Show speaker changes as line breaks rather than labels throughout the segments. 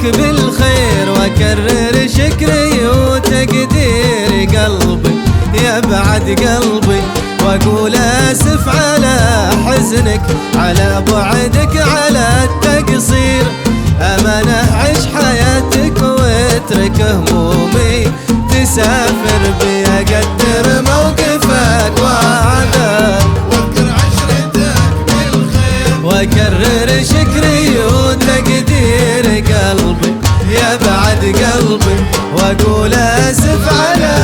بالخير واكرر شكري وتقدير قلبي يبعد قلبي، واقول اسف على حزنك على بعدك على التقصير. امانه عيش حياتك واترك همومي تسافر بي، اقدر موقفك واعذر
واذكر عشرتك بالخير
واكرر شكري وتقدير قلبي يبعد قلبي، واقول اسف على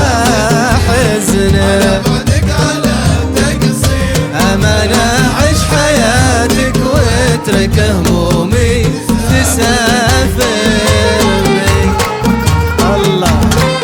حزنك أمانة عيش حياتك واترك همومي تسافر بي. الله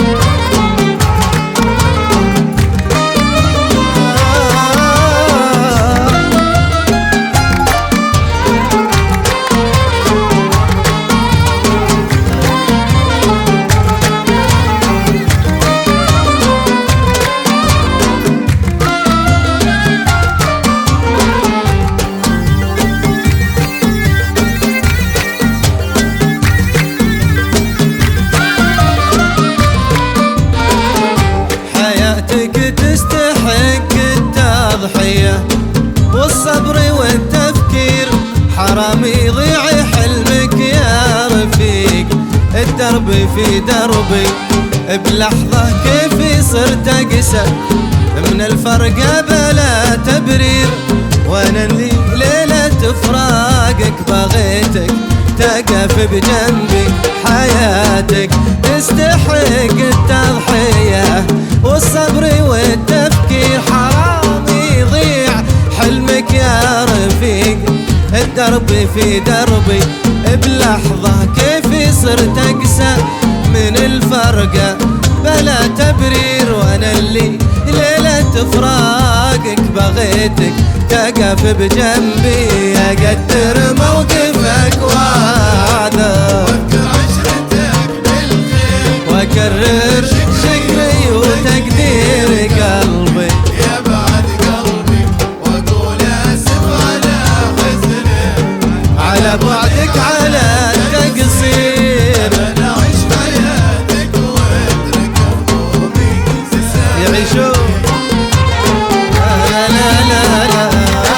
تستحق التضحية والصبر والتفكير، حرام يضيع حلمك يا رفيق. الدرب في دربي بلحظة كيف صرت أقسى من الفرقة بلا تبرير، وانا اللي ليلة فراقك بغيتك تقف بجنبي. حياتك تستحق التضحية والصبر والتفكير، حرام يضيع حلمك يا رفيق. الدرب في دربي بلحظة كيف صرت أقسى من الفرقة بلا تبرير، وانا اللي ليلة فراقك بغيتك تقف بجنبي. اقدر موقفك واعذر واكرر شكري وتقدير قلبي
يبعد قلبي، واقول اسف على حزنك
على بعدك على التقصير.
انا عيش حياتك واترك همومي تسافر
يعيشون لا لا لا لا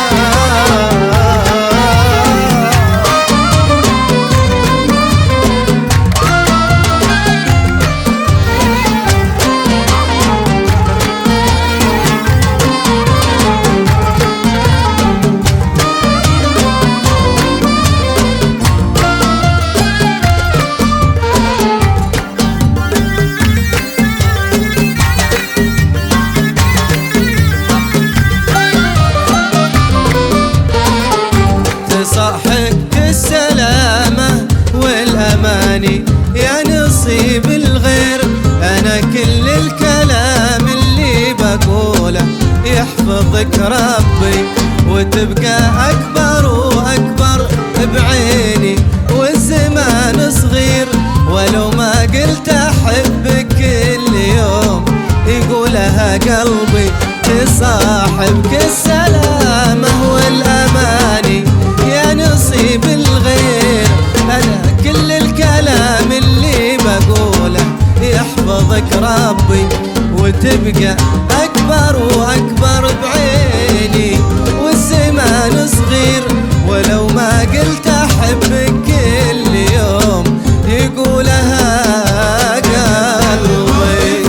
صاحبك السلامة والأماني يا نصيب الغير. أنا كل الكلام اللي بقوله يحفظك ربي، وتبقى أكبر وأكبر بعيني والزمان صغير. ولو ما قلت أحبك كل يوم يقولها قلبي. تصاحبك السلامة والأماني يا نصيب الغير. أنا كل الكلام اللي بقوله يحفظك ربي، وتبقى أكبر وأكبر بعيني والزمان صغير. ولو ما قلت أحبك كل يوم يقولها قلبي.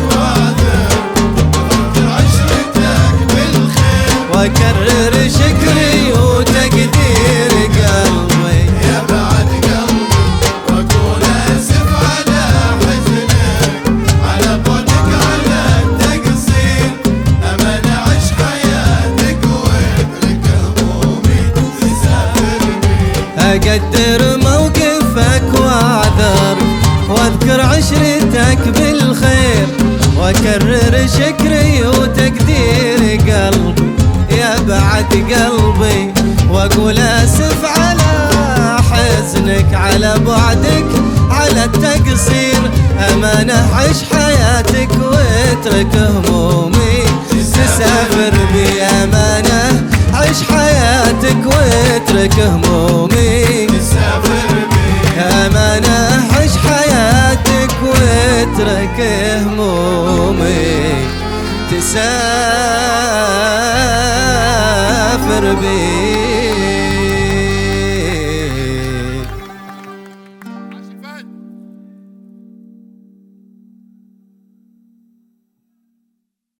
واكرر شكري وتقدير قلبي
يبعد قلبي، واقول اسف على حزنك على بعدك على التقصير. امانه عيش حياتك واترك همومي تسافر بي.
اقدر موقفك واعذر واذكر عشرتك بالخير، واكرر شكري وتقدير قلبي يبعد قلبي، واقول اسف على حزنك على بعدك على التقصير. امانه عيش حياتك واترك همومي تسافر بي. امانه عيش حياتك واترك همومي
تسافر بي.
امانه عنك همومي تسافر بي